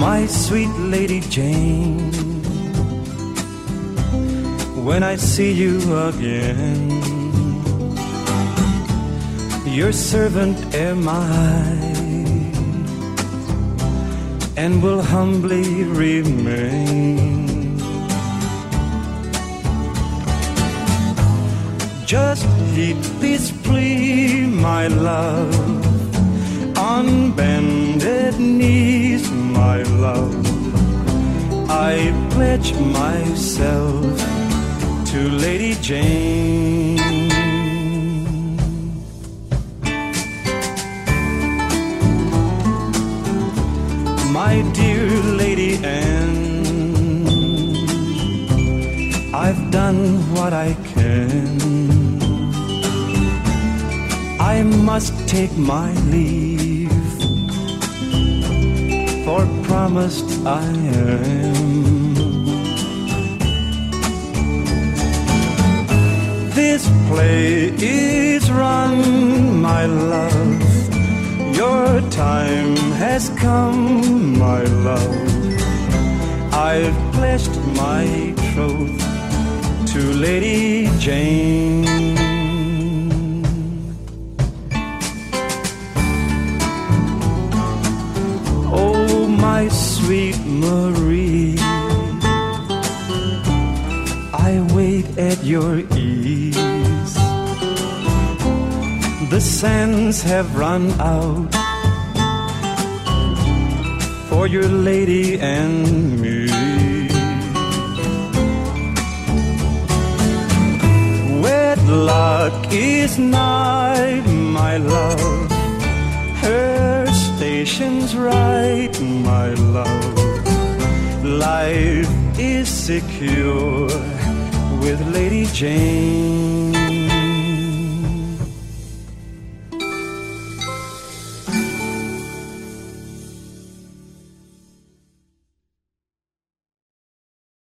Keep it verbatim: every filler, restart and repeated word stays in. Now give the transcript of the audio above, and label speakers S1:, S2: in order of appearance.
S1: my sweet Lady Jane, when I see you again, your servant am I, and will humbly remain. Just heed this plea, my love, on bended knees, my love, I pledge myself to Lady Jane. My dear Lady Anne, I've done what I can. I must take my leave, for promised I am. This play is run, my love, your time has come, my love. I've pledged my troth to Lady Jane. Oh, my sweet Marie, I wait at your ease. The sands have run out for your lady and me. Wedlock is nigh, my love, her station's right, my love. Life is secure with Lady Jane.